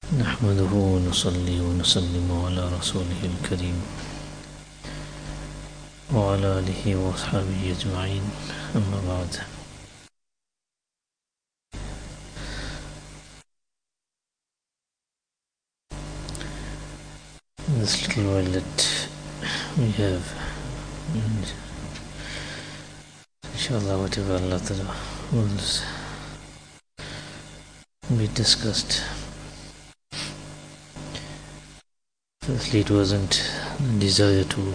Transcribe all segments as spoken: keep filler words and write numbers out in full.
نحمده ونصلي ونسلم على رسوله الكريم وعلى آله وأصحابه أجمعين أما بعد. This little while that we have, and inshallah whatever Allah Ta'ala wills be discussed. Firstly, it wasn't a desire to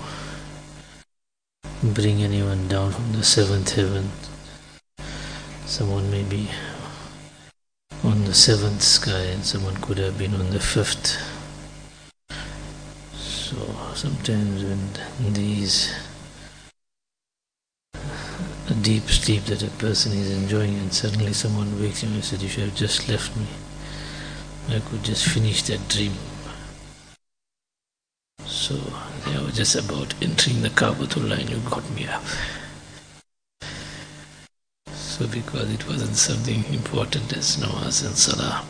bring anyone down from the seventh heaven. Someone may be on the seventh sky and someone could have been on the fifth. So sometimes when these a deep sleep that a person is enjoying and suddenly someone wakes him and says, "You should have just left me. I could just finish that dream." So I was just about entering the Kaabatullah and you got me up. So because it wasn't something important as namaz and salah,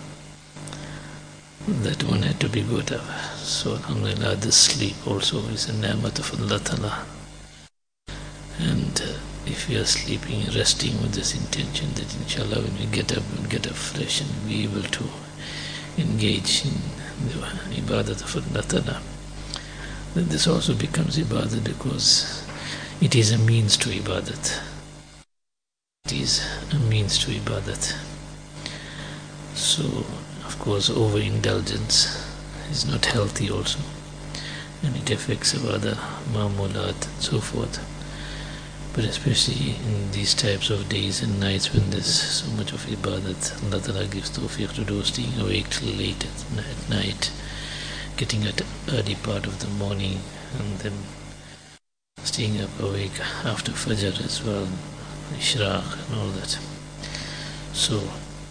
that one had to be good up. So alhamdulillah, this sleep also is a ni'mat of Allah Ta'ala. And uh, if we are sleeping, resting with this intention that inshallah when we get up, we'll get up fresh and be able to engage in the ibadat of Allah Ta'ala, then this also becomes ibadat because it is a means to ibadat. It is a means to ibadat. So, of course, overindulgence is not healthy also, and it affects our other ma'mulat and so forth. But especially in these types of days and nights when there's so much of ibadat, Allah Ta'ala gives tawfiq to do, staying awake till late at night, getting at the early part of the morning, and then staying up awake after Fajr as well, Ishraq and all that. So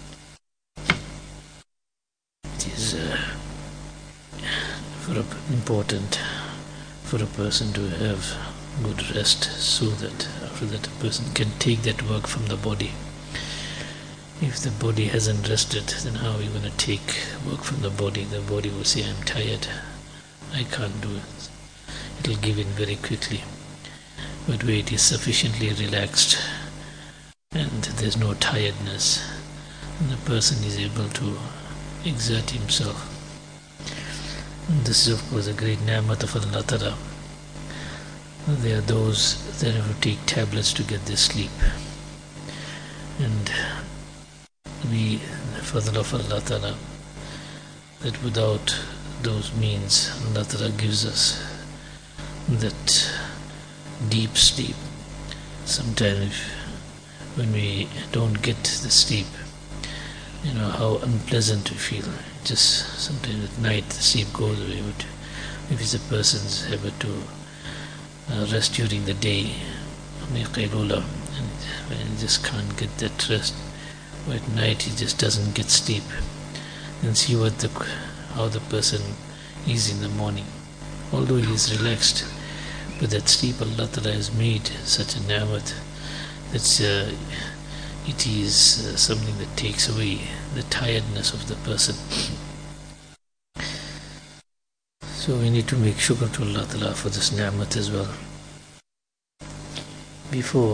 it is uh, for a, important for a person to have good rest, so that after that a person can take that work from the body. If the body hasn't rested, then how are you going to take work from the body? The body will say, "I'm tired, I can't do it." It will give in very quickly. But where it is sufficiently relaxed and there's no tiredness, then the person is able to exert himself. And this is of course a great ni'mat of Allah Ta'ala. There are those that have to take tablets to get their sleep. And we, the fadl of Allah Ta'ala, that without those means, Allah Ta'ala gives us that deep sleep. Sometimes when we don't get the sleep, you know how unpleasant we feel. Just sometimes at night the sleep goes away. But if it's a person's habit to uh, rest during the day, qaylula, and when he just can't get that rest, or at night he just doesn't get sleep, and see what the how the person is in the morning. Although he is relaxed, but that sleep Allah Ta'ala has made such a ni'mat that uh, it is uh, something that takes away the tiredness of the person. So we need to make shukr to Allah Ta'ala for this ni'mat as well. Before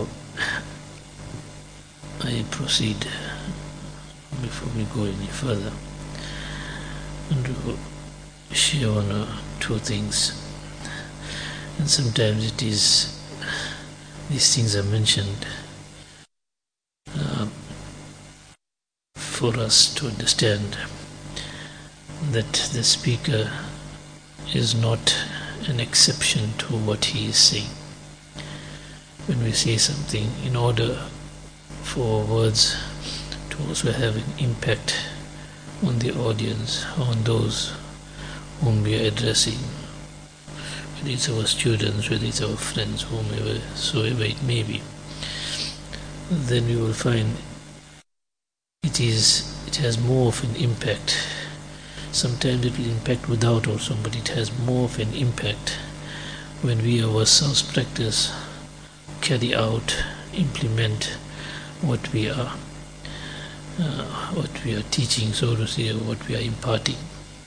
I proceed, before we go any further, and to share one or two things. And sometimes it is, these things are mentioned uh, for us to understand that the speaker is not an exception to what he is saying. When we say something, in order for words to also have an impact on the audience, on those whom we are addressing, whether it's our students, whether it's our friends, whomever, soever it may be, then we will find it is it has more of an impact. Sometimes it will impact without also, but it has more of an impact when we ourselves practice, carry out, implement what we are uh, what we are teaching, so to say, or what we are imparting.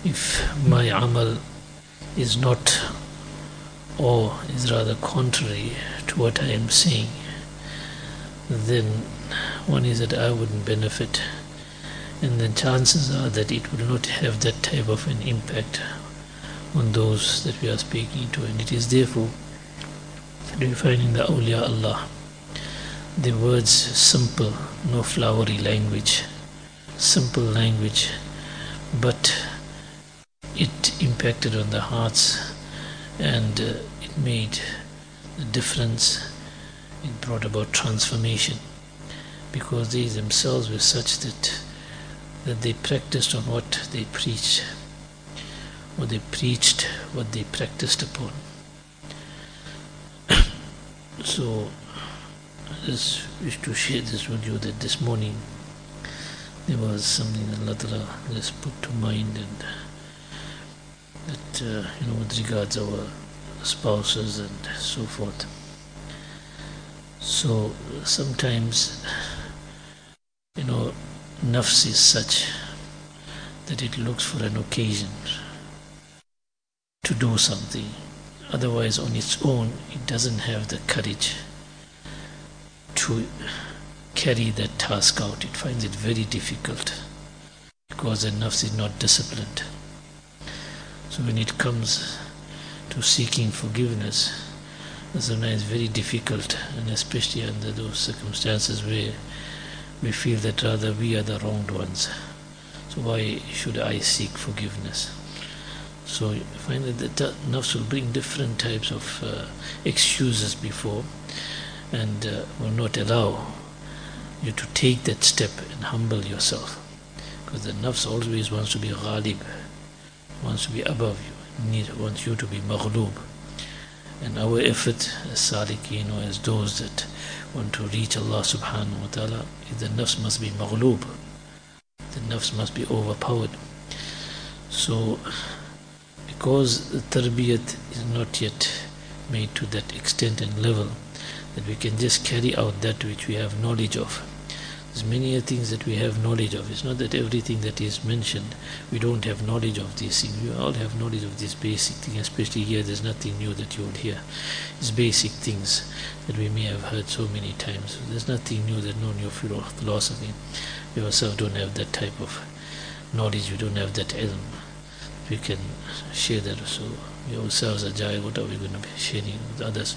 if my amal is not, or is rather contrary to what I am saying, then one is that I wouldn't benefit, and then chances are that it would not have that type of an impact on those that we are speaking to. And it is therefore that we find in the awliya Allah the words simple, no flowery language, simple language, but it impacted on the hearts, and uh, it made a difference. It brought about transformation, because they themselves were such that that they practiced on what they preached, or they preached what they practiced upon. So I just wish to share this with you, that this morning there was something that Allah Ta'ala just put to mind, and that uh, you know, with regards our spouses and so forth. So sometimes, you know, nafs is such that it looks for an occasion to do something. Otherwise, on its own, it doesn't have the courage to carry that task out. It finds it very difficult, because the nafs is not disciplined. So when it comes to seeking forgiveness, sometimes it's very difficult, and especially under those circumstances where we feel that rather we are the wronged ones. So why should I seek forgiveness? So you find that the nafs will bring different types of uh, excuses before, and uh, will not allow you to take that step and humble yourself, because the nafs always wants to be ghalib, wants to be above you, need, wants you to be maghloob. And our effort as salikin, or as those that want to reach Allah subhanahu wa ta'ala, is the nafs must be maghloob, the nafs must be overpowered. So because the tarbiyat is not yet made to that extent and level that we can just carry out that which we have knowledge of. There's many things that we have knowledge of. It's not that everything that is mentioned we don't have knowledge of these things. We all have knowledge of these basic things, especially here. There's nothing new that you will hear. It's basic things that we may have heard so many times. There's nothing new, there's no new philosophy. We ourselves don't have that type of knowledge. We don't have that ilm. We can share that. So we ourselves are jai, what are we going to be sharing with others?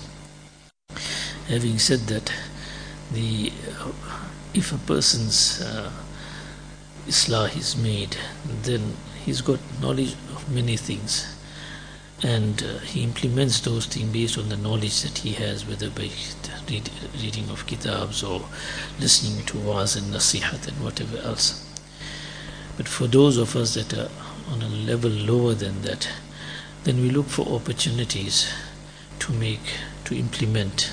Having said that, the uh, if a person's uh, islah is made, then he's got knowledge of many things, and uh, he implements those things based on the knowledge that he has, whether by read, reading of kitabs or listening to waz and nasihat and whatever else. But for those of us that are on a level lower than that, then we look for opportunities to make, to implement,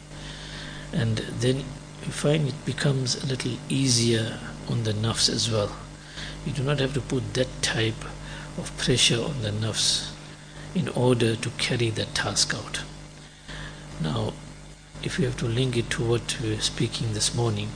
and then we find it becomes a little easier on the nafs as well. You do not have to put that type of pressure on the nafs in order to carry that task out. Now, if you have to link it to what we were speaking this morning,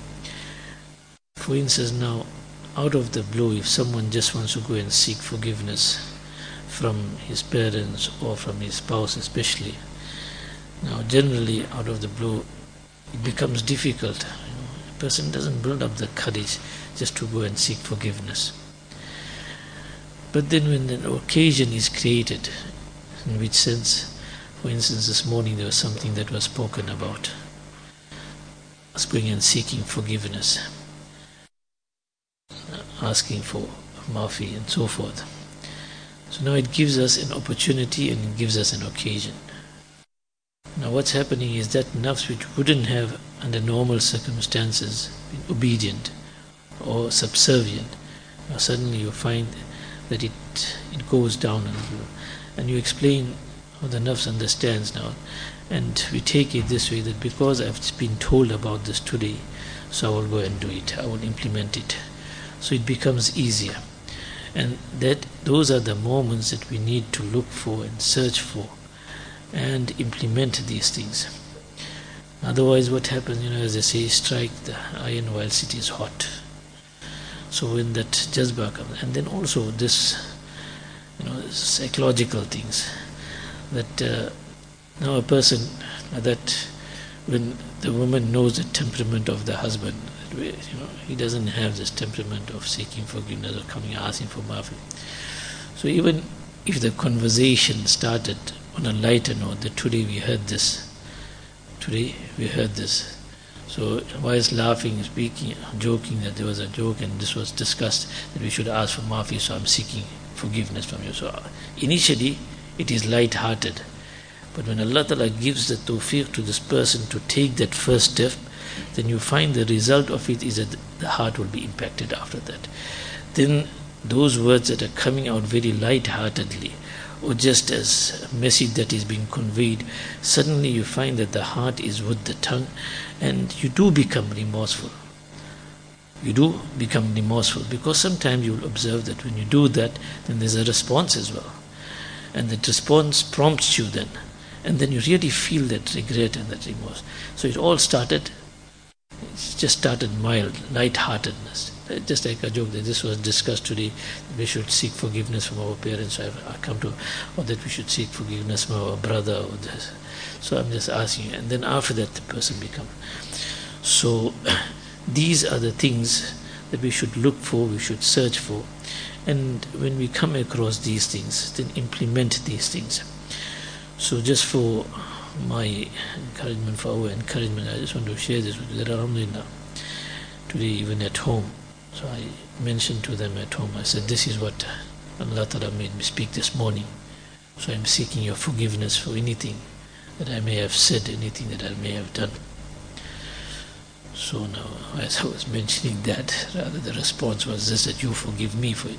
for instance, now, out of the blue, if someone just wants to go and seek forgiveness from his parents or from his spouse especially, now generally out of the blue it becomes difficult. You know, a person doesn't build up the courage just to go and seek forgiveness. But then when an occasion is created, in which sense, for instance, this morning there was something that was spoken about, us going and seeking forgiveness, asking for maafi and so forth. So now it gives us an opportunity and it gives us an occasion. Now what's happening is that nafs which wouldn't have under normal circumstances been obedient or subservient, now suddenly you find that it it goes down a little, and you explain how the nafs understands now, and we take it this way, that because I've been told about this today, so I will go and do it, I will implement it. So it becomes easier, and that those are the moments that we need to look for and search for and implement these things. Otherwise what happens, you know, as they say, strike the iron whilst it is hot. So when that jazba comes, and then also this you know, psychological things. That uh, now a person that when the woman knows the temperament of the husband, that you know, he doesn't have this temperament of seeking forgiveness or coming asking for maafi. So even if the conversation started on a lighter note, that today we heard this, today we heard this. So whilst laughing, speaking, joking that there was a joke and this was discussed, that we should ask for maafi, so I'm seeking forgiveness from you. So initially it is light-hearted. But when Allah Ta'ala gives the tawfiq to this person to take that first step, then you find the result of it is that the heart will be impacted after that. Then those words that are coming out very light-heartedly, or just as a message that is being conveyed, suddenly you find that the heart is with the tongue, and you do become remorseful. You do become remorseful, because sometimes you will observe that when you do that, then there's a response as well. And that response prompts you then. And then you really feel that regret and that remorse. So it all started, it just started mild, light-heartedness. Just like a joke that this was discussed today, that we should seek forgiveness from our parents. I've I come to, or that we should seek forgiveness from our brother, or this. So I'm just asking you. And then after that, the person becomes. So these are the things that we should look for, we should search for. And when we come across these things, then implement these things. So just for my encouragement, for our encouragement, I just want to share this with you. That alhamdulillah, today even at home, so I mentioned to them at home, I said, this is what Allah Ta'ala made me speak this morning. So I'm seeking your forgiveness for anything that I may have said, anything that I may have done. So now, as I was mentioning that, rather the response was this, that you forgive me for it.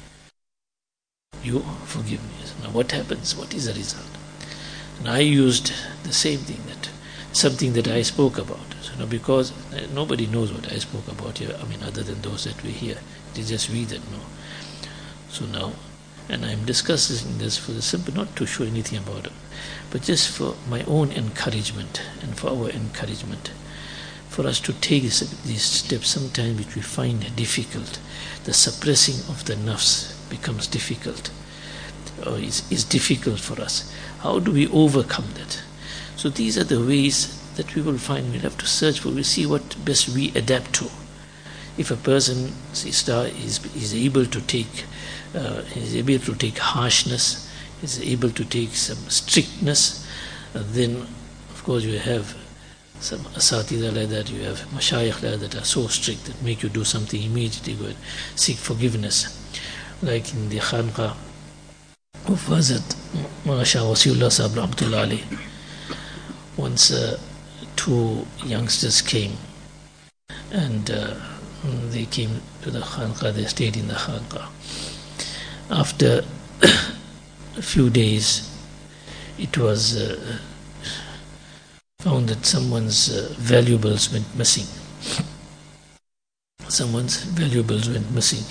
You forgive me. So now what happens? What is the result? And I used the same thing, that something that I spoke about. So now because nobody knows what I spoke about here, I mean other than those that we hear. It is just we that know. So now, and I'm discussing this for the simple, not to show anything about it, but just for my own encouragement and for our encouragement. For us to take these steps sometimes which we find difficult. The suppressing of the nafs becomes difficult, or is, is difficult for us. How do we overcome that? So these are the ways that we will find. We'll have to search for, we'll see what best we adapt to. If a person, sister, is, is able to take uh, is able to take harshness, is able to take some strictness, uh, then of course you have some asatida like that, you have mashayikh like that are so strict that make you do something immediately, go and seek forgiveness. Like in the Khanqa of Hazrat Mawlana Shah Wasiullah Sahib Rahmatullah Alayh, once uh, two youngsters came, and uh, they came to the Khanqa, they stayed in the Khanqa. After a few days, it was uh, found that someone's uh, valuables went missing. Someone's valuables went missing.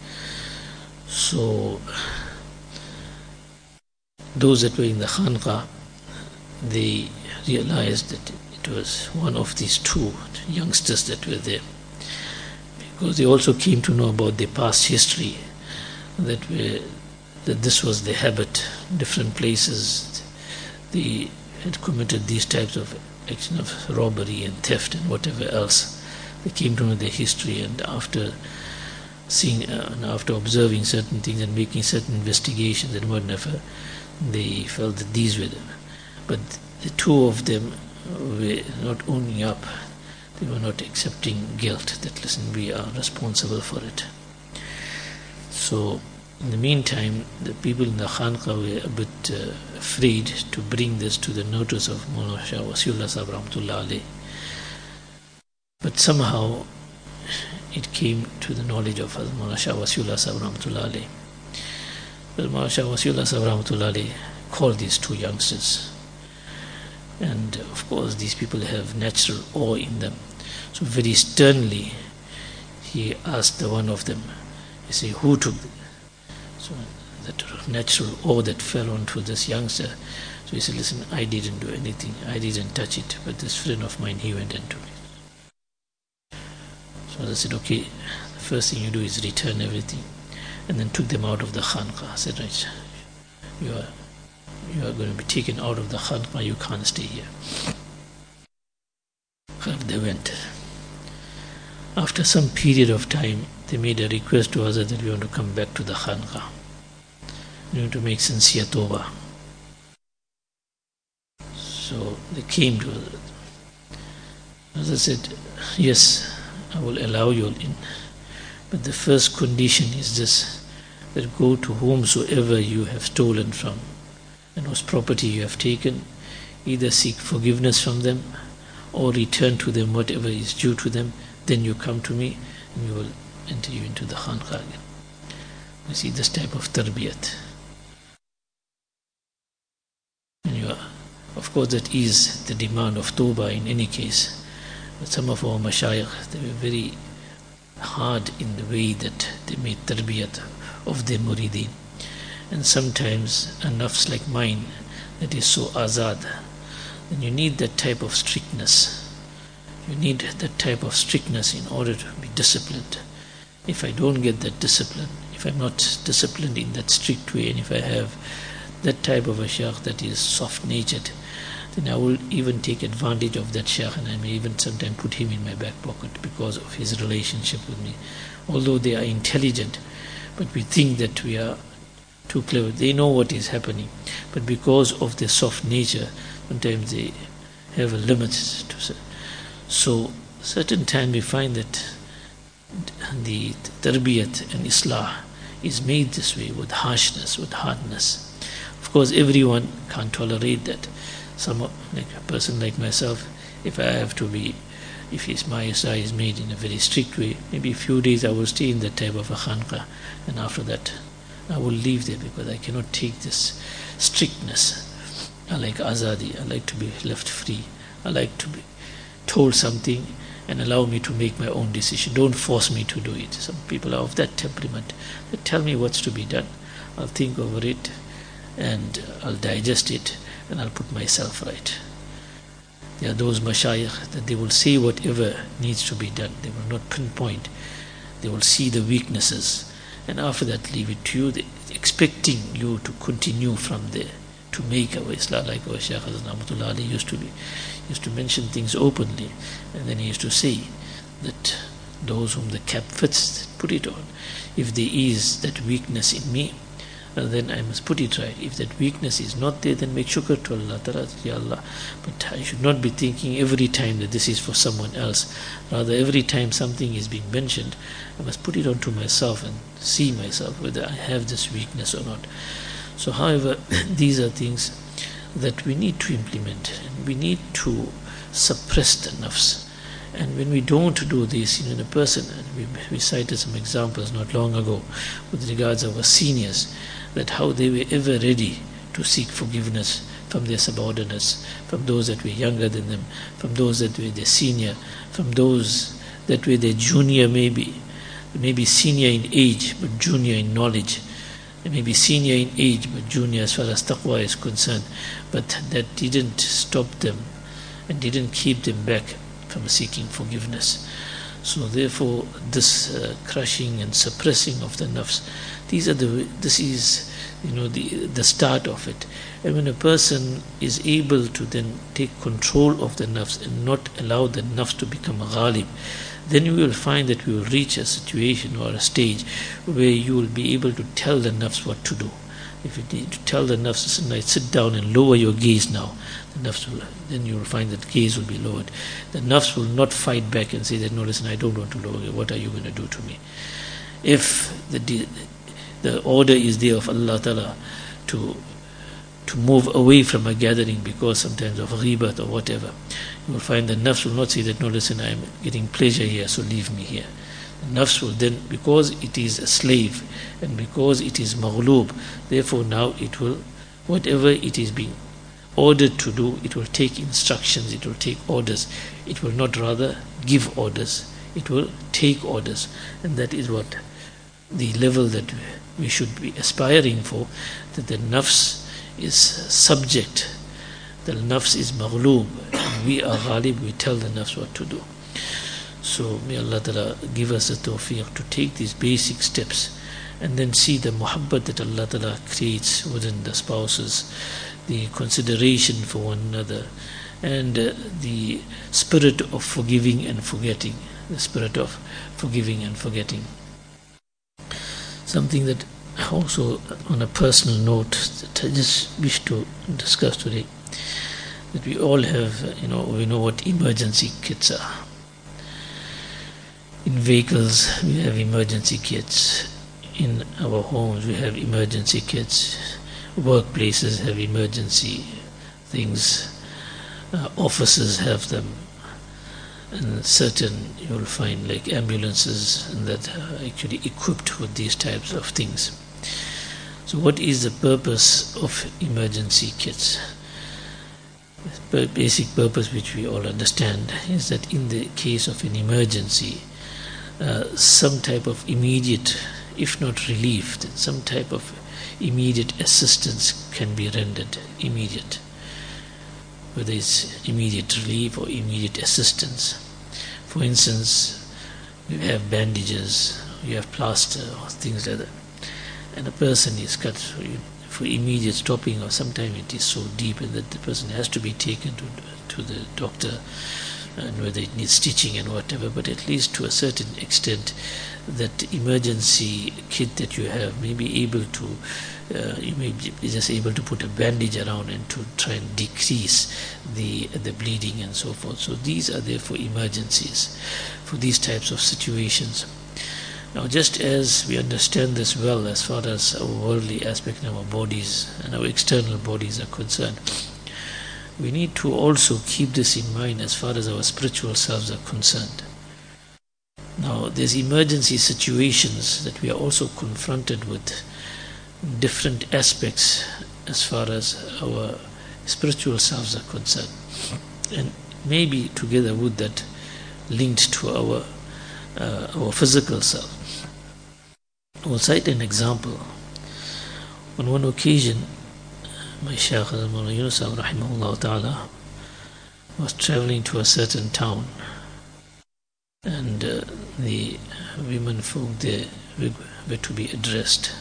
So those that were in the Khanqa, they realized that it was one of these two youngsters that were there, because they also came to know about their past history, that were, that this was their habit. Different places they had committed these types of action of robbery and theft and whatever else. They came to know their history, and after seeing uh, and after observing certain things and making certain investigations and whatever, they felt that these were them. But the two of them were not owning up, they were not accepting guilt, that listen, we are responsible for it. So in the meantime, the people in the Khanqa were a bit uh, afraid to bring this to the notice of Mawlana Shah Wasiullah Sahib Rahmatullah Alayh. But somehow it came to the knowledge of Mawlana Shah Wasiullah Sahib Rahmatullah Alayh. But Mawlana Shah Wasiullah Sahib Rahmatullah Alayh called these two youngsters. And of course these people have natural awe in them. So very sternly he asked the one of them, he said, who took the So that natural awe that fell onto this youngster. So he said, listen, I didn't do anything, I didn't touch it, but this friend of mine, he went and took it. So I said, okay, the first thing you do is return everything. and then took them out of the khanqa. Said, right, you are, you are going to be taken out of the khanqa, you can't stay here. They went. After some period of time, they made a request to Hazrat that we want to come back to the khanqa. We want to make sincere tawbah. So they came to Hazrat. Hazrat said, yes, I will allow you in. But the first condition is this, that go to whomsoever you have stolen from and whose property you have taken, either seek forgiveness from them or return to them whatever is due to them, then you come to me and we will enter you into the khanqa again. You see this type of tarbiyat. And you are, of course that is the demand of tawbah in any case. But some of our mashayikh, they were very hard in the way that they made tarbiyat of their murideen. And sometimes a nafs like mine that is so azad, then you need that type of strictness. You need that type of strictness in order to be disciplined. If I don't get that discipline, if I'm not disciplined in that strict way, and if I have that type of a shaykh that is soft-natured, then I will even take advantage of that shaykh, and I may even sometimes put him in my back pocket because of his relationship with me. Although they are intelligent, but we think that we are too clever. They know what is happening, but because of their soft nature, sometimes they have a limit to say. So certain time we find that the tarbiyat and islah is made this way, with harshness, with hardness. Of course everyone can't tolerate that. Some, like a person like myself, if I have to be, if his, my islah is made in a very strict way, maybe a few days I will stay in that type of a khanqa, and after that I will leave there because I cannot take this strictness. I like azadi, I like to be left free, I like to be told something and allow me to make my own decision. Don't force me to do it. Some people are of that temperament. They tell me what's to be done. I'll think over it and I'll digest it and I'll put myself right. There are those mashayikh that they will say whatever needs to be done. They will not pinpoint. They will see the weaknesses and after that leave it to you, they, expecting you to continue from there, to make our islah, like our Shaykh Hazrat Rahmatullah Ali used to be, used to mention things openly, and then he used to say that those whom the cap fits, put it on. If there is that weakness in me, uh, then I must put it right. If that weakness is not there, then make shukr to Allah Ta'ala, Ya Allah. But I should not be thinking every time that this is for someone else. Rather, every time something is being mentioned, I must put it onto myself and see myself whether I have this weakness or not. So however, these are things that we need to implement, and we need to suppress the nafs. And when we don't do this, you know, the person, and we, we cited some examples not long ago with regards to our seniors, that how they were ever ready to seek forgiveness from their subordinates, from those that were younger than them, from those that were their senior, from those that were their junior maybe, maybe senior in age but junior in knowledge. They may be senior in age but junior as far as taqwa is concerned, but that didn't stop them and didn't keep them back from seeking forgiveness. So therefore this uh, crushing and suppressing of the nafs, these are the this is you know the the start of it. And when a person is able to then take control of the nafs and not allow the nafs to become ghalib, then you will find that we will reach a situation or a stage where you will be able to tell the nafs what to do. If you need to tell the nafs, sit down and lower your gaze now, the nafs will, then you will find that gaze will be lowered. The nafs will not fight back and say that, no, listen, I don't want to lower you. What are you going to do to me? If the the order is there of Allah Ta'ala to to move away from a gathering because sometimes of ghibat or whatever, you will find the nafs will not say that, no, listen, I am getting pleasure here, so leave me here. The nafs will then, because it is a slave and because it is maghloob, therefore now it will, whatever it is being ordered to do, it will take instructions, it will take orders. It will not rather give orders, it will take orders. And that is what the level that we should be aspiring for, that the nafs is subject, the nafs is maghloob, and we are ghalib, we tell the nafs what to do. So may Allah Ta'ala give us the tawfiq to take these basic steps and then see the muhabbat that Allah Ta'ala creates within the spouses, the consideration for one another, and uh, the spirit of forgiving and forgetting, the spirit of forgiving and forgetting. Something that also, on a personal note, that I just wish to discuss today, that we all have, you know, we know what emergency kits are. In vehicles, we have emergency kits. In our homes, we have emergency kits. Workplaces have emergency things. Uh, offices have them. And certain, you will find like ambulances that are actually equipped with these types of things. So what is the purpose of emergency kits? The basic purpose, which we all understand, is that in the case of an emergency, uh, some type of immediate, if not relief, then some type of immediate assistance can be rendered immediate, whether it's immediate relief or immediate assistance. For instance, you have bandages, you have plaster or things like that, and a person is cut for, you, for immediate stopping, or sometimes it is so deep that the person has to be taken to, to the doctor, and whether it needs stitching and whatever, but at least to a certain extent that emergency kit that you have may be able to, uh, you may be just able to put a bandage around and to try and decrease the the bleeding and so forth. So these are there for emergencies, for these types of situations. Now, just as we understand this well as far as our worldly aspect in our bodies and our external bodies are concerned, we need to also keep this in mind as far as our spiritual selves are concerned. Now, there's emergency situations that we are also confronted with, different aspects as far as our spiritual selves are concerned, and maybe together with that linked to our uh, our physical self. I will cite an example. On one occasion, my Shaykh Mawlana Yunus rahimahullah ta'ala was traveling to a certain town, and uh, the women folk there were to be addressed.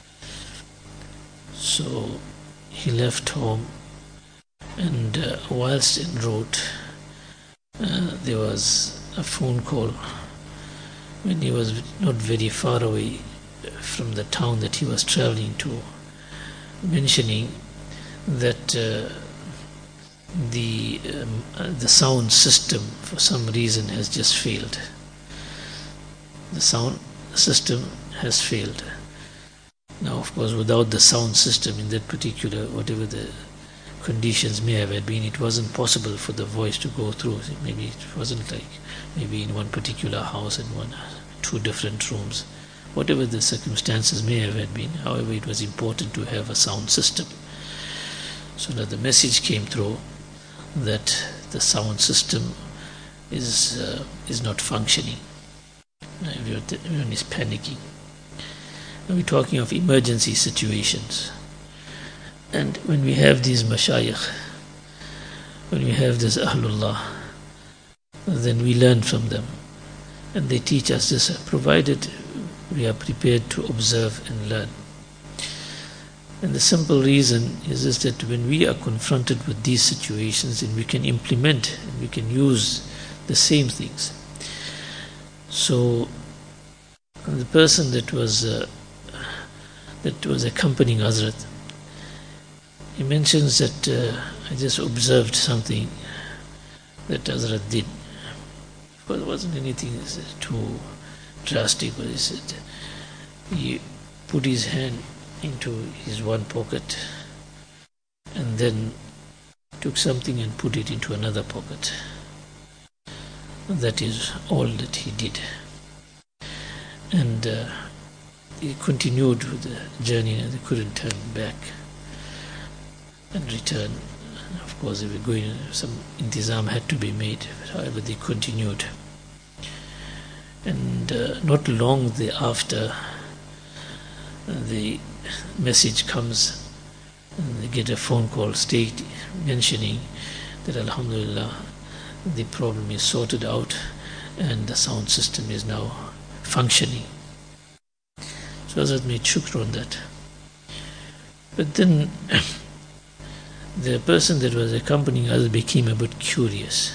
So he left home, and uh, whilst en route, uh, there was a phone call when he was not very far away from the town that he was traveling to, mentioning that uh, the um, uh, the sound system for some reason has just failed. The sound system has failed. Now, of course, without the sound system in that particular, whatever the conditions may have been, it wasn't possible for the voice to go through. Maybe it wasn't like maybe in one particular house, in one, two different rooms, whatever the circumstances may have been. However, it was important to have a sound system. So that the message came through that the sound system is uh, is not functioning. Everyone is panicking. Now we're talking of emergency situations. And when we have these mashayikh, when we have this Ahlullah, then we learn from them. And they teach us this, provided we are prepared to observe and learn. And the simple reason is, is that when we are confronted with these situations, then we can implement and we can use the same things. So the person that was uh, that was accompanying Hazrat, he mentions that uh, I just observed something that Hazrat did. Of course, it wasn't anything too drastic, but he said he put his hand into his one pocket and then took something and put it into another pocket. That is all that he did. And uh, he continued with the journey, and they couldn't turn back and return. And of course, they were going, some intizam had to be made, however they continued. And uh, not long thereafter, uh, the message comes, and they get a phone call state mentioning that Alhamdulillah, the problem is sorted out and the sound system is now functioning. So So Hazrat made shukr on that. But then the person that was accompanying us became a bit curious.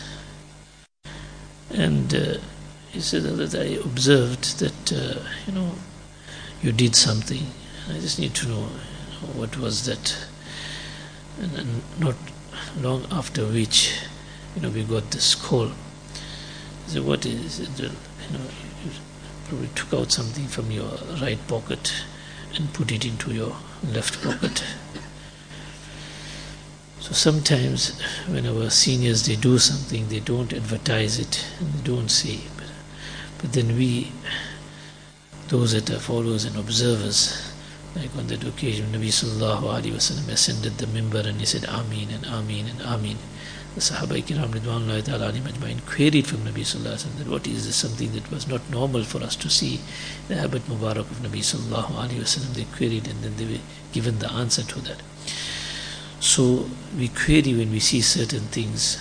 And uh, he said that I observed that, uh, you know, you did something. I just need to know, you know what was that. And, and not long after which, you know, we got this call. He said, what is it? You know, you probably took out something from your right pocket and put it into your left pocket. So sometimes when our seniors, they do something, they don't advertise it and they don't say. But, but then we, those that are followers and observers, like on that occasion, Nabi sallallahu alaihi wasallam ascended the mimbar and he said Ameen and Ameen and Ameen. The Sahaba Kiram Ridwanullahi ta'ala alayhim ajma'in queried from Nabi sallallahu alaihi wasallam that what is this, something that was not normal for us to see. The habit Mubarak of Nabi sallallahu alaihi wasallam, they queried and then they were given the answer to that. So we query when we see certain things.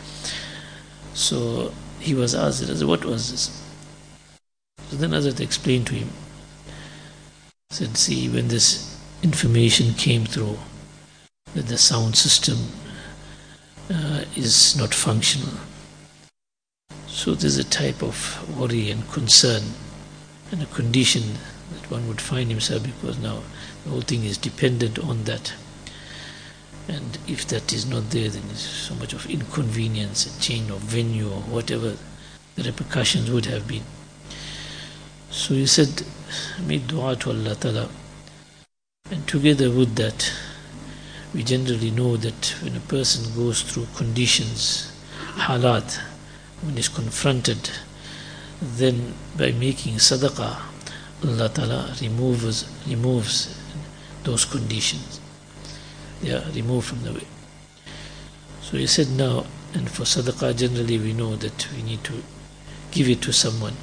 So he was asked, what was this? So then Hazrat explained to him, said, see, when this information came through that the sound system uh, is not functional, so there's a type of worry and concern and a condition that one would find himself, because now the whole thing is dependent on that. And if that is not there, then there's so much of inconvenience and change of venue or whatever the repercussions would have been. So he said, make dua to Allah Ta'ala. And together with that, we generally know that when a person goes through conditions, halat, when he's confronted, then by making sadaqah, Allah Ta'ala removes, removes those conditions. They are removed from the way. So he said now, and for sadaqah generally we know that we need to give it to someone.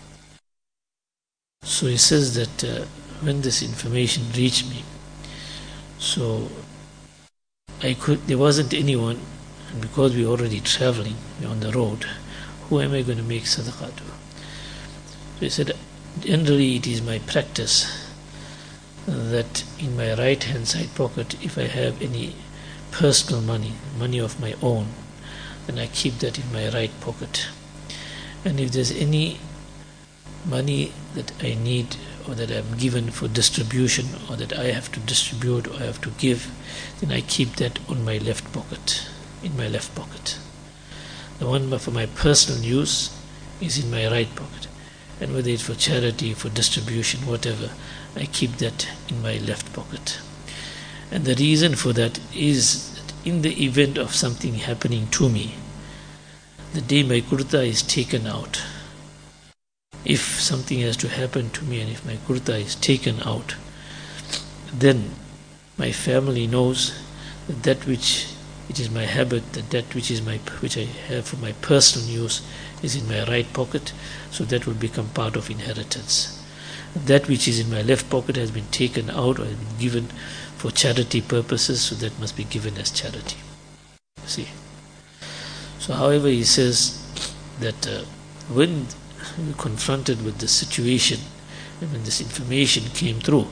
So he says that uh, when this information reached me, so I could, there wasn't anyone, and because we were already traveling, we were on the road, who am I going to make sadaqah to? So he said, generally it is my practice that in my right hand side pocket, if I have any personal money, money of my own, then I keep that in my right pocket. And if there's any money that I need or that I'm given for distribution, or that I have to distribute or I have to give, then I keep that on my left pocket, in my left pocket. The one for my personal use is in my right pocket. And whether it's for charity, for distribution, whatever, I keep that in my left pocket. And the reason for that is that in the event of something happening to me, the day my kurta is taken out, if something has to happen to me and if my kurta is taken out, then my family knows that that which it is my habit, that that which is my which I have for my personal use is in my right pocket, so that will become part of inheritance. That which is in my left pocket has been taken out or has been given for charity purposes, so that must be given as charity. See. So however, he says that uh, when we were confronted with this situation and when this information came through,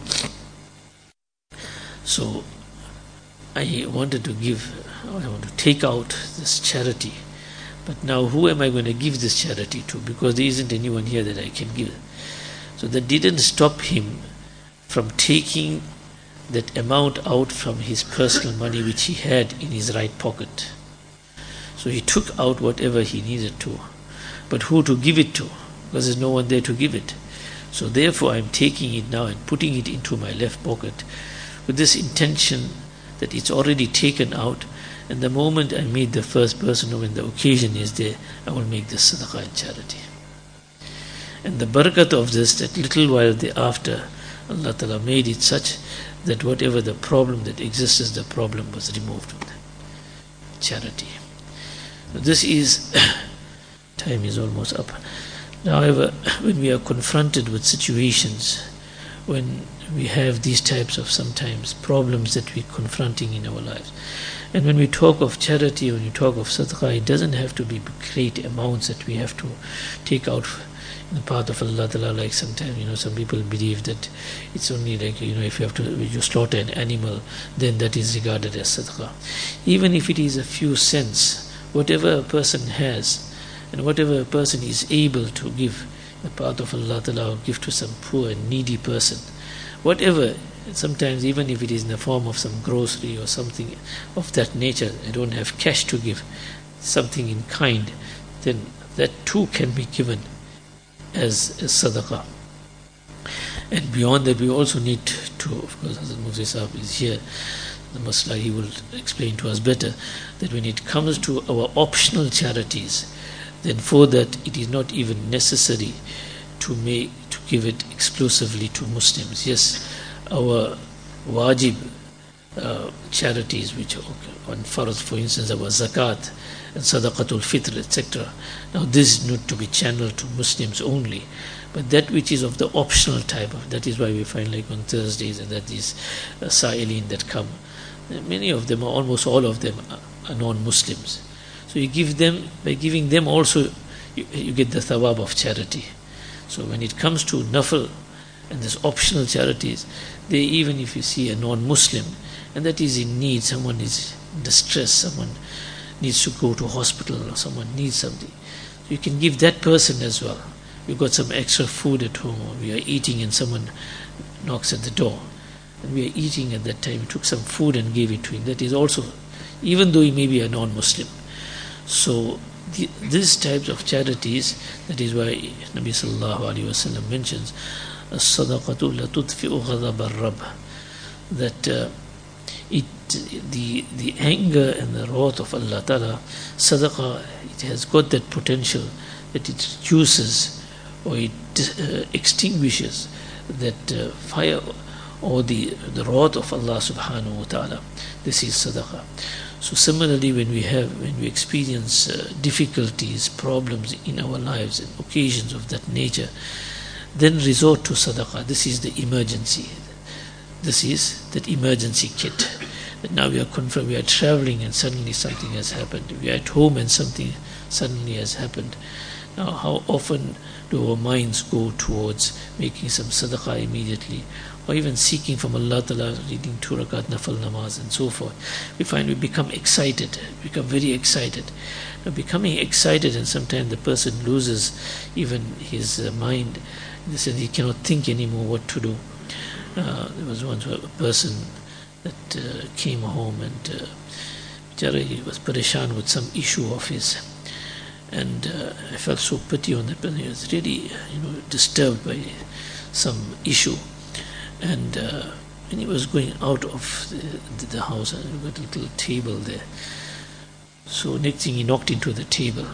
so I wanted to give, I want to take out this charity. But now who am I going to give this charity to? Because there isn't anyone here that I can give. So that didn't stop him from taking that amount out from his personal money which he had in his right pocket. So he took out whatever he needed to. But who to give it to? Because there's no one there to give it. So therefore I'm taking it now and putting it into my left pocket with this intention that it's already taken out, and the moment I meet the first person or when the occasion is there, I will make this sadaqah and charity. And the barakat of this, that little while thereafter, Allah Ta'ala made it such that whatever the problem that exists, the problem was removed with charity. This is, time is almost up. However, when we are confronted with situations, when we have these types of sometimes problems that we're confronting in our lives, and when we talk of charity, when we talk of sadaqah, it doesn't have to be great amounts that we have to take out in the path of Allah Ta'ala. Like sometimes, you know, some people believe that it's only like, you know, if you have to, you slaughter an animal, then that is regarded as sadaqah. Even if it is a few cents, whatever a person has, and whatever a person is able to give the path of Allah Ta'ala, or give to some poor and needy person, whatever, sometimes even if it is in the form of some grocery or something of that nature, I don't have cash to give, something in kind, then that too can be given as a sadaqah. And beyond that, we also need to, of course, Hazrat Mufti Sahib is here, the Masla, he will explain to us better, that when it comes to our optional charities, then for that it is not even necessary to make to give it exclusively to Muslims. Yes, our wajib uh, charities, which on farz, for instance, our zakat and sadaqatul fitr, et cetera. Now this is not to be channeled to Muslims only, but that which is of the optional type of, that is why we find like on Thursdays and that these uh, sa'ilin that come, many of them, almost all of them, are, are non-Muslims. So you give them, by giving them also, you, you get the thawab of charity. So when it comes to nafil and this optional charities, they, even if you see a non-Muslim, and that is in need, someone is in distress, someone needs to go to hospital, or someone needs something, so you can give that person as well. You've got some extra food at home, or we are eating and someone knocks at the door, and we are eating at that time, you took some food and gave it to him. That is also, even though he may be a non-Muslim. So the, these types of charities, that is why Nabi Sallallahu Alaihi Wasallam mentions as-sadaqatu la tudfi'u ghadab ar-rabb, that uh, it the the anger and the wrath of Allah Ta'ala, sadaqah, it has got that potential that it reduces or it uh, extinguishes that uh, fire or the the wrath of Allah Subhanahu wa Ta'ala. This is sadaqah. So similarly, when we have, when we experience uh, difficulties, problems in our lives and occasions of that nature, then resort to sadaqah. This is the emergency. This is that emergency kit. That now we are confirmed, we are traveling and suddenly something has happened. We are at home and something suddenly has happened. Now how often do our minds go towards making some sadaqah immediately, or even seeking from Allah Ta'ala, reading two rakat nafal namaz and so forth. We find we become excited, become very excited. Now becoming excited, and sometimes the person loses even his uh, mind. They said he cannot think anymore what to do. Uh, there was once a person that uh, came home and uh, he was pareshan with some issue of his. And uh, I felt so pity on that person. He was really, you know, disturbed by some issue. And uh, when he was going out of the, the house, and we got a little table there. So next thing he knocked into the table.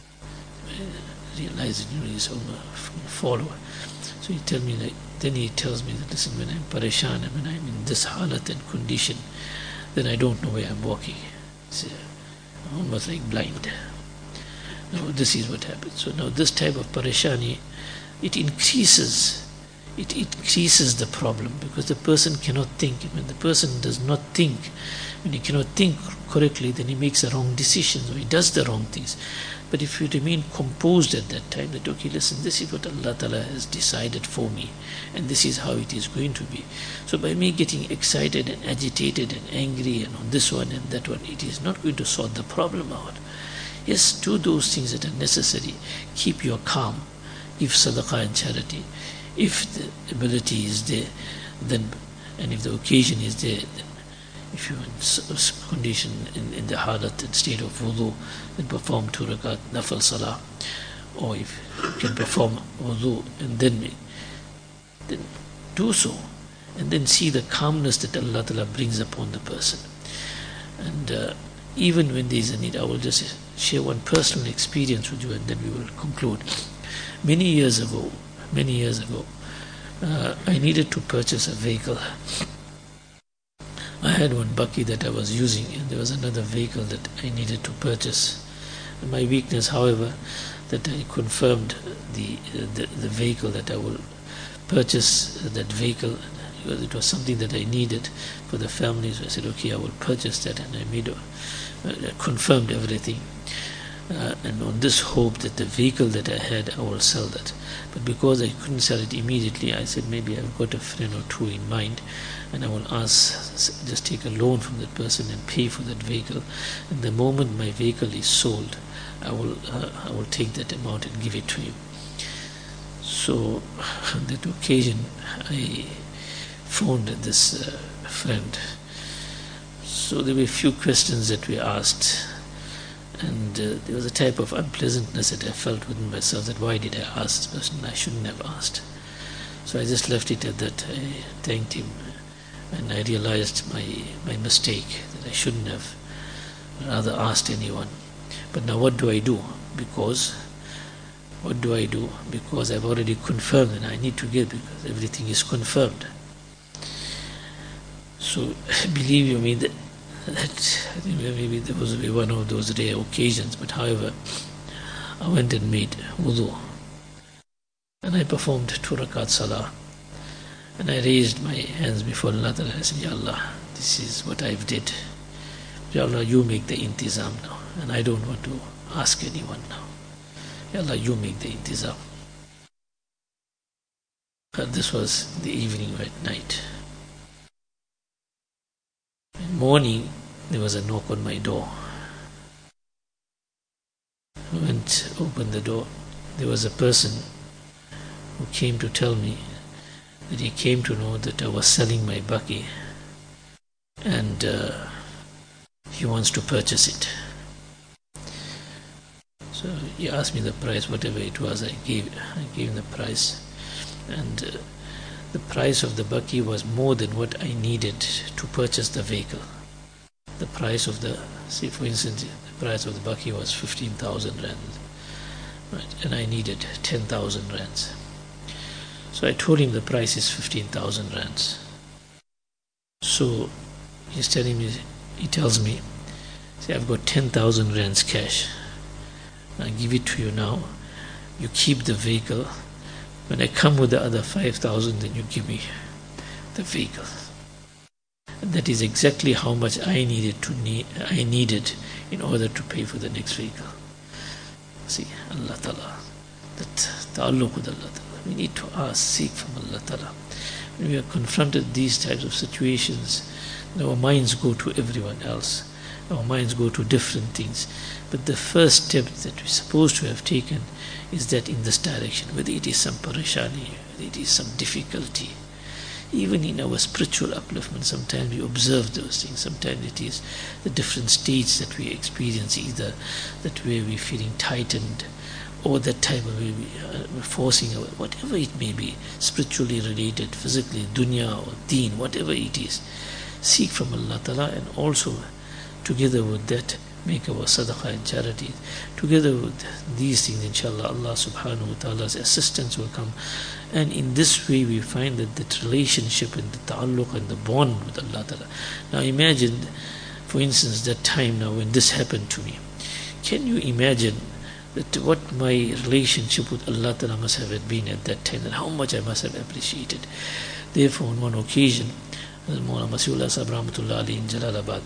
I realized, you know, he's a follower. So he tell me, like, then he tells me that, listen, when I'm pareshan and when I'm in this halat and condition, then I don't know where I'm walking. So I'm almost like blind. Now this is what happens. So now this type of pareshani, it increases it increases the problem, because the person cannot think. When the person does not think, when he cannot think correctly, then he makes the wrong decisions, or he does the wrong things. But if you remain composed at that time, that okay, listen, this is what Allah Ta'ala has decided for me, and this is how it is going to be. So by me getting excited and agitated and angry and on this one and that one, it is not going to sort the problem out. Yes, do those things that are necessary. Keep your calm. Give sadaqah and charity. If the ability is there, then, and if the occasion is there, then if you're in condition in, in the halat and state of wudu, then perform two rakat nafal salah. Or if you can perform wudu and then, then do so. And then see the calmness that Allah Ta'ala brings upon the person. And uh, even when there is a need, I will just share one personal experience with you, and then we will conclude. Many years ago, many years ago, uh, I needed to purchase a vehicle. I had one bakki that I was using, and there was another vehicle that I needed to purchase. And my weakness, however, that I confirmed the, uh, the the vehicle that I will purchase, uh, that vehicle, because it was something that I needed for the family. So I said, okay, I will purchase that, and I made a, uh, confirmed everything. uh, and on this hope that the vehicle that I had, I will sell that. But because I couldn't sell it immediately, I said maybe I've got a friend or two in mind, and I will ask, just take a loan from that person and pay for that vehicle. And the moment my vehicle is sold, I will uh, I will take that amount and give it to you. So on that occasion, I phoned this uh, friend. So there were a few questions that we asked, and uh, there was a type of unpleasantness that I felt within myself, that why did I ask this person? I shouldn't have asked. So I just left it at that. I thanked him, and I realized my, my mistake, that I shouldn't have rather asked anyone. But now what do I do? Because, what do I do? Because I've already confirmed, and I need to get, because everything is confirmed. So believe you me, that, that I think maybe there was one of those rare occasions, but however, I went and made wudu, and I performed two rakat salah, and I raised my hands before Allah, and I said, Ya Allah, this is what I've did. Ya Allah, you make the intizam now, and I don't want to ask anyone now. Ya Allah, you make the intizam. And this was the evening or at night. In the morning, there was a knock on my door. I went, opened the door. There was a person who came to tell me that he came to know that I was selling my bakki, and uh, he wants to purchase it. So he asked me the price, whatever it was. I gave, I gave him the price, and uh, the price of the bakki was more than what I needed to purchase the vehicle. The price of the, say for instance, the price of the bakki was fifteen thousand rands, right? And I needed ten thousand rands. So I told him the price is fifteen thousand rands. So he's telling me, he tells me, say, I've got ten thousand rands cash. I give it to you now. You keep the vehicle. When I come with the other five thousand, then you give me the vehicle. And that is exactly how much I needed to need, I needed in order to pay for the next vehicle. See, Allah Ta'ala, that ta'alluq with Allah Ta'ala. We need to ask, seek from Allah Ta'ala. When we are confronted these types of situations, our minds go to everyone else. Our minds go to different things. But the first step that we're supposed to have taken is that in this direction, whether it is some parishani, whether it is some difficulty. Even in our spiritual upliftment, sometimes we observe those things. Sometimes it is the different states that we experience, either that way we're feeling tightened, or that time where we are forcing our, whatever it may be, spiritually related, physically, dunya or deen, whatever it is. Seek from Allah Ta'ala, and also together with that, make our sadaqah and charity. Together with these things, inshallah, Allah subhanahu wa ta'ala's assistance will come. And in this way we find that that relationship and the ta'alluq and the bond with Allah Ta'ala. Now imagine, for instance, that time now when this happened to me. Can you imagine that what my relationship with Allah Ta'ala must have been at that time, and how much I must have appreciated. Therefore, on one occasion, Mawlana Masihullah Sahib Rahmatullah Ali in Jalalabad,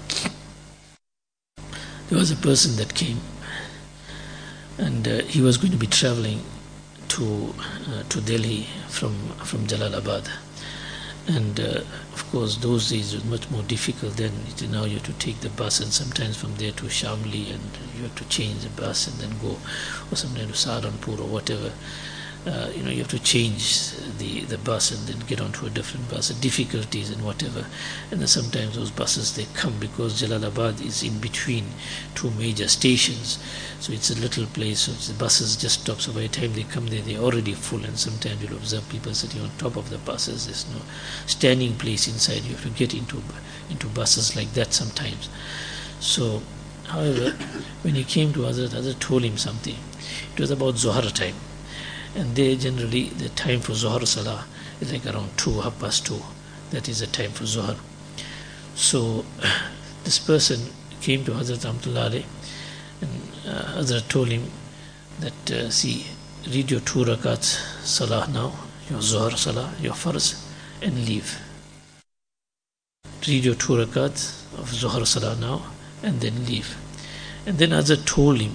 there was a person that came, and uh, he was going to be traveling to uh, to Delhi from from Jalalabad, and uh, of course those days it was much more difficult then. Now you have to take the bus, and sometimes from there to Shamli, and you have to change the bus and then go, or sometimes to Saharanpur or whatever. Uh, you know, you have to change the, the bus and then get onto a different bus, the difficulties and whatever. And then sometimes those buses, they come because Jalalabad is in between two major stations. So it's a little place, so the buses just stop. So by the time they come there, they're already full. And sometimes you'll observe people sitting on top of the buses. There's no standing place inside. You have to get into, into buses like that sometimes. So, however, when he came to Hazrat, Hazrat told him something. It was about Zohar time. And they generally, the time for Zohar Salah is like around two, half past two. That is the time for Zohar. So this person came to Hazrat Rahmatullah Alayh, and uh, Hazrat told him that, uh, see, read your two rakats Salah now, your Zohar Salah, your Farz, and leave. Read your two rakats of Zohar Salah now, and then leave. And then Hazrat told him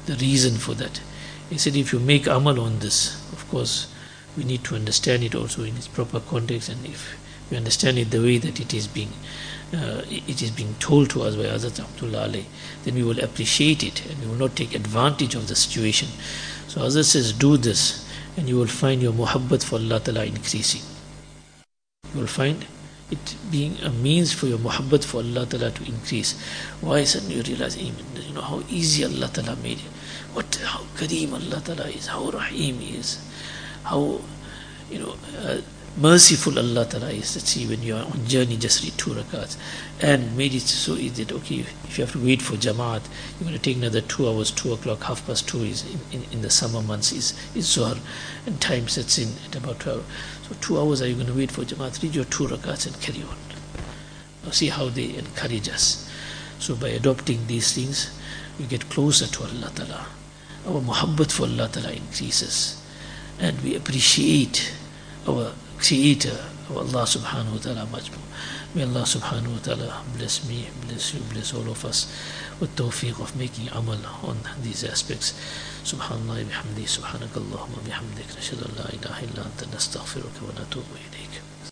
the reason for that. He said, if you make amal on this, of course, we need to understand it also in its proper context, and if we understand it the way that it is being uh, it is being told to us by Hazrat Rahmatullah alayh, then we will appreciate it and we will not take advantage of the situation. So Hazrat says, do this and you will find your muhabbat for Allah Ta'ala increasing. You will find it being a means for your muhabbat for Allah Ta'ala to increase. Why? Suddenly you realize, you know, how easy Allah Ta'ala made it. What, how Kareem Allah Ta'ala is, how Rahim He is, how, you know, uh, merciful Allah Ta'ala is. Let's see, when you are on journey, just read two rakats, and made it so easy that, okay, if you have to wait for Jamaat, you're going to take another two hours, two o'clock, half past two is in, in, in the summer months is, is Zuhr, and time sets in at about twelve. So two hours are you going to wait for Jamaat? Read your two rakats and carry on. Now see how they encourage us. So by adopting these things, we get closer to Allah Ta'ala. Our muhabbat for Allah Ta'ala increases, and we appreciate our Creator, our Allah Subhanahu wa Ta'ala much more. May Allah Subhanahu wa Ta'ala bless me, bless you, bless all of us with tawfiq of making amal on these aspects. Subhanallah bihamdi, subhanakallahumma bihamdik, nashhadu an la ilaha illa anta, nastaghfiruka wa natubu ilayk.